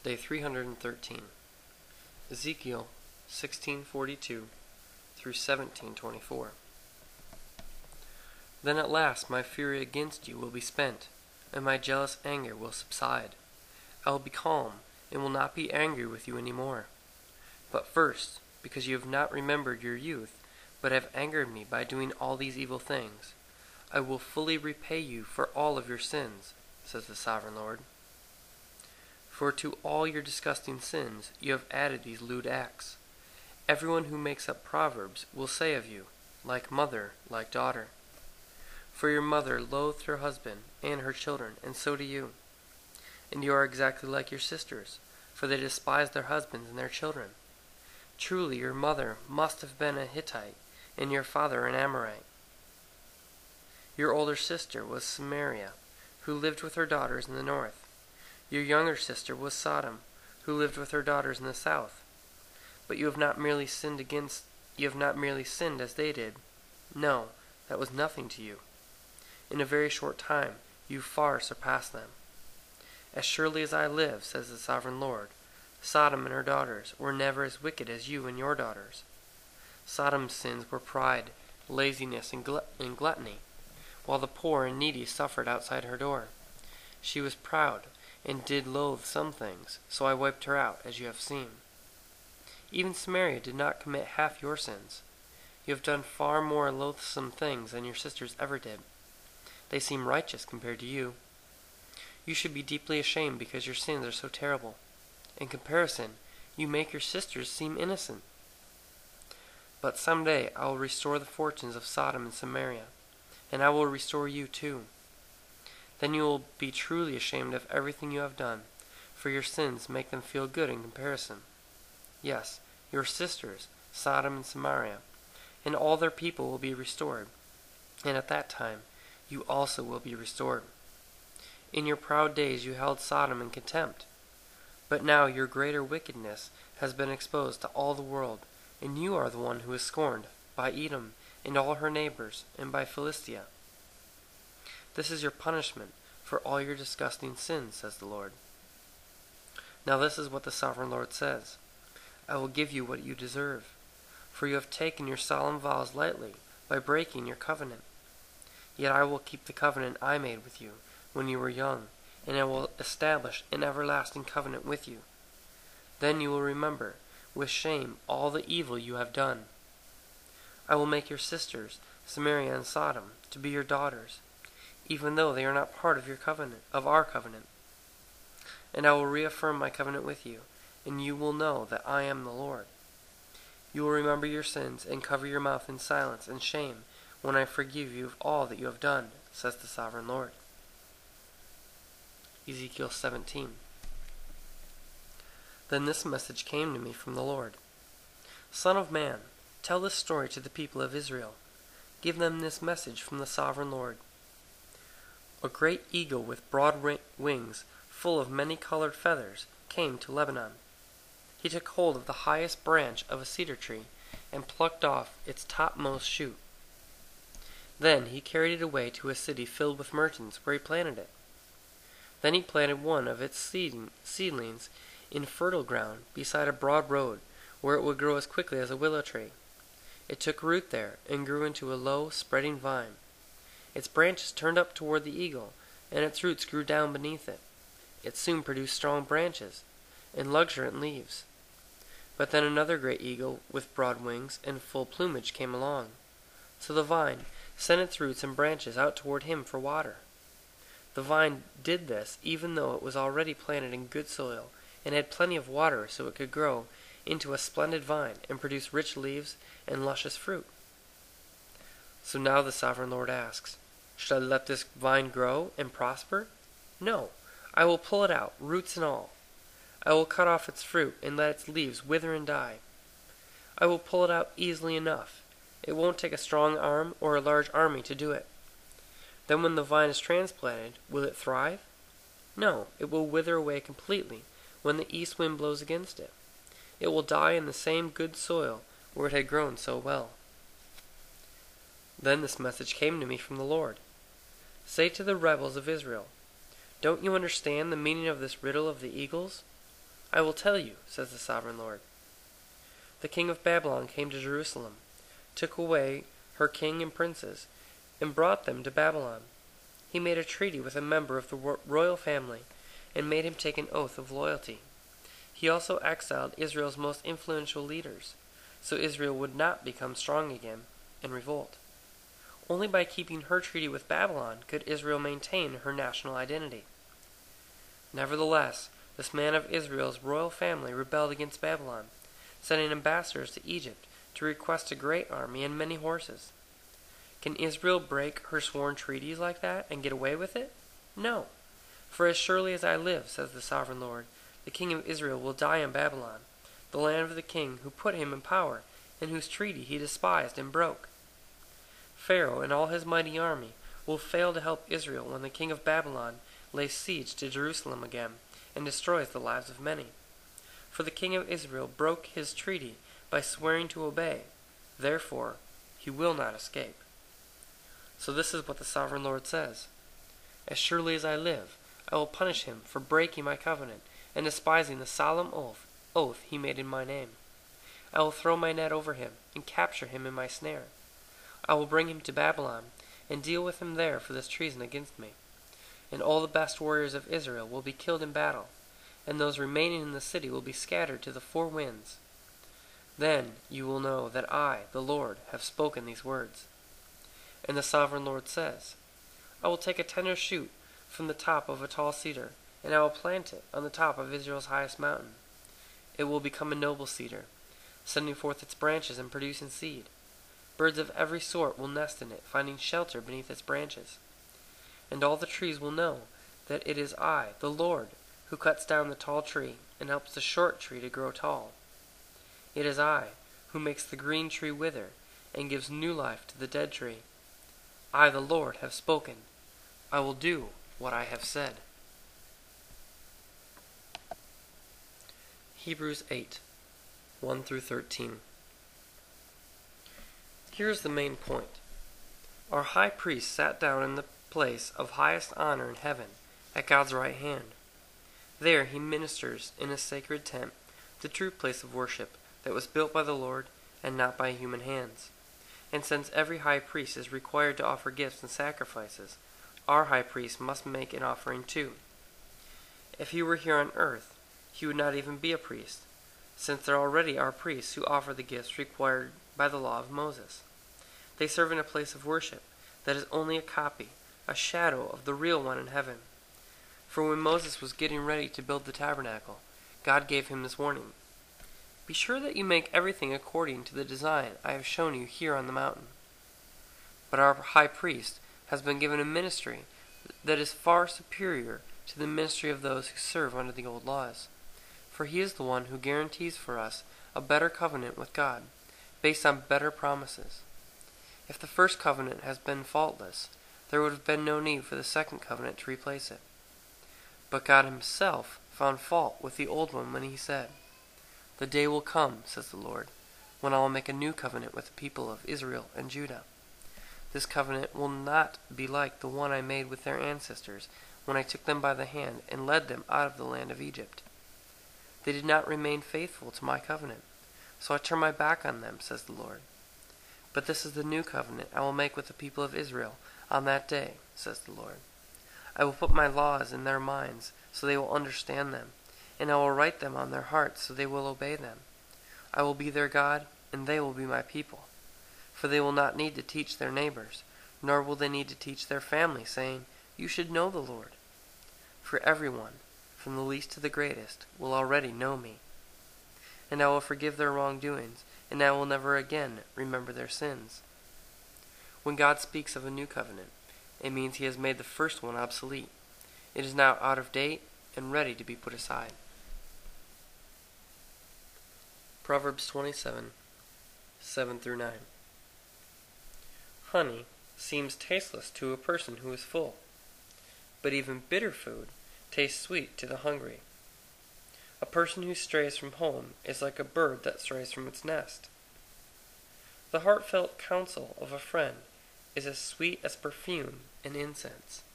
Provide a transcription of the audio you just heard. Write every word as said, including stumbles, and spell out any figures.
Day three hundred thirteen. Ezekiel sixteen forty-two through seventeen twenty-four. Then at last my fury against you will be spent, and my jealous anger will subside. I will be calm, and will not be angry with you any more. But first, because you have not remembered your youth, but have angered me by doing all these evil things, I will fully repay you for all of your sins, says the Sovereign Lord. For to all your disgusting sins you have added these lewd acts. Everyone who makes up proverbs will say of you, like mother, like daughter. For your mother loathed her husband and her children, and so do you. And you are exactly like your sisters, for they despise their husbands and their children. Truly your mother must have been a Hittite, and your father an Amorite. Your older sister was Samaria, who lived with her daughters in the north. Your younger sister was Sodom, who lived with her daughters in the south. But you have not merely sinned against you have not merely sinned as they did. No, that was nothing to you. In a very short time you far surpassed them. As surely as I live, says the Sovereign Lord, Sodom and her daughters were never as wicked as you and your daughters. Sodom's sins were pride, laziness, and, glut- and gluttony, while the poor and needy suffered outside her door. She was proud, and did loathe some things, so I wiped her out, as you have seen. Even Samaria did not commit half your sins. You have done far more loathsome things than your sisters ever did. They seem righteous compared to you. You should be deeply ashamed because your sins are so terrible. In comparison, you make your sisters seem innocent. But someday I will restore the fortunes of Sodom and Samaria, and I will restore you too. Then you will be truly ashamed of everything you have done, for your sins make them feel good in comparison. Yes, your sisters, Sodom and Samaria, and all their people will be restored, and at that time you also will be restored. In your proud days you held Sodom in contempt, but now your greater wickedness has been exposed to all the world, and you are the one who is scorned by Edom and all her neighbors, and by Philistia. This is your punishment for all your disgusting sins, says the Lord. Now this is what the Sovereign Lord says. I will give you what you deserve, for you have taken your solemn vows lightly by breaking your covenant. Yet I will keep the covenant I made with you when you were young, and I will establish an everlasting covenant with you. Then you will remember with shame all the evil you have done. I will make your sisters, Samaria and Sodom, to be your daughters, even though they are not part of your covenant, of our covenant. And I will reaffirm my covenant with you, and you will know that I am the Lord. You will remember your sins and cover your mouth in silence and shame when I forgive you of all that you have done, says the Sovereign Lord. Ezekiel seventeen. Then this message came to me from the Lord. Son of man, tell this story to the people of Israel. Give them this message from the Sovereign Lord. A great eagle with broad wings, full of many-colored feathers, came to Lebanon. He took hold of the highest branch of a cedar tree and plucked off its topmost shoot. Then he carried it away to a city filled with merchants, where he planted it. Then he planted one of its seedlings in fertile ground beside a broad road, where it would grow as quickly as a willow tree. It took root there and grew into a low, spreading vine. Its branches turned up toward the eagle, and its roots grew down beneath it. It soon produced strong branches and luxuriant leaves. But then another great eagle with broad wings and full plumage came along. So the vine sent its roots and branches out toward him for water. The vine did this even though it was already planted in good soil and had plenty of water, so it could grow into a splendid vine and produce rich leaves and luscious fruit. So now the Sovereign Lord asks, should I let this vine grow and prosper? No, I will pull it out, roots and all. I will cut off its fruit and let its leaves wither and die. I will pull it out easily enough. It won't take a strong arm or a large army to do it. Then when the vine is transplanted, will it thrive? No, it will wither away completely when the east wind blows against it. It will die in the same good soil where it had grown so well. Then this message came to me from the Lord. Say to the rebels of Israel, don't you understand the meaning of this riddle of the eagles? I will tell you, says the sovereign Lord. The king of Babylon came to Jerusalem, took away her king and princes, and brought them to Babylon. He made a treaty with a member of the royal family, and made him take an oath of loyalty. He also exiled Israel's most influential leaders, so Israel would not become strong again and revolt. Only by keeping her treaty with Babylon could Israel maintain her national identity. Nevertheless, this man of Israel's royal family rebelled against Babylon, sending ambassadors to Egypt to request a great army and many horses. Can Israel break her sworn treaties like that and get away with it? No. For as surely as I live, says the sovereign Lord, the king of Israel will die in Babylon, the land of the king who put him in power, and whose treaty he despised and broke. Pharaoh and all his mighty army will fail to help Israel when the king of Babylon lays siege to Jerusalem again and destroys the lives of many. For the king of Israel broke his treaty by swearing to obey. Therefore, he will not escape. So this is what the sovereign Lord says. As surely as I live, I will punish him for breaking my covenant and despising the solemn oath, oath he made in my name. I will throw my net over him and capture him in my snare. I will bring him to Babylon and deal with him there for this treason against me. And all the best warriors of Israel will be killed in battle, and those remaining in the city will be scattered to the four winds. Then you will know that I, the Lord, have spoken these words. And the sovereign Lord says, I will take a tender shoot from the top of a tall cedar, and I will plant it on the top of Israel's highest mountain. It will become a noble cedar, sending forth its branches and producing seed. Birds of every sort will nest in it, finding shelter beneath its branches. And all the trees will know that it is I, the Lord, who cuts down the tall tree and helps the short tree to grow tall. It is I who makes the green tree wither and gives new life to the dead tree. I, the Lord, have spoken. I will do what I have said. Hebrews eight, one through thirteen. Here's the main point. Our high priest sat down in the place of highest honor in heaven, at God's right hand. There he ministers in a sacred tent, the true place of worship that was built by the Lord and not by human hands. And since every high priest is required to offer gifts and sacrifices, our high priest must make an offering too. If he were here on earth, he would not even be a priest, since there already are priests who offer the gifts required by the law of Moses. They serve in a place of worship that is only a copy, a shadow of the real one in heaven. For when Moses was getting ready to build the tabernacle, God gave him this warning. Be sure that you make everything according to the design I have shown you here on the mountain. But our high priest has been given a ministry that is far superior to the ministry of those who serve under the old laws. For he is the one who guarantees for us a better covenant with God, based on better promises. If the first covenant has been faultless, there would have been no need for the second covenant to replace it. But God himself found fault with the old one when he said, The day will come, says the Lord, when I will make a new covenant with the people of Israel and Judah. This covenant will not be like the one I made with their ancestors when I took them by the hand and led them out of the land of Egypt. They did not remain faithful to my covenant, so I turned my back on them, says the Lord. But this is the new covenant I will make with the people of Israel on that day, says the Lord. I will put my laws in their minds, so they will understand them, and I will write them on their hearts, so they will obey them. I will be their God, and they will be my people. For they will not need to teach their neighbors, nor will they need to teach their family, saying, You should know the Lord. For everyone, from the least to the greatest, will already know me. And I will forgive their wrongdoings, and I will never again remember their sins. When God speaks of a new covenant, it means he has made the first one obsolete. It is now out of date and ready to be put aside. Proverbs twenty-seven, seven through nine. Honey seems tasteless to a person who is full, but even bitter food tastes sweet to the hungry. A person who strays from home is like a bird that strays from its nest. The heartfelt counsel of a friend is as sweet as perfume and incense.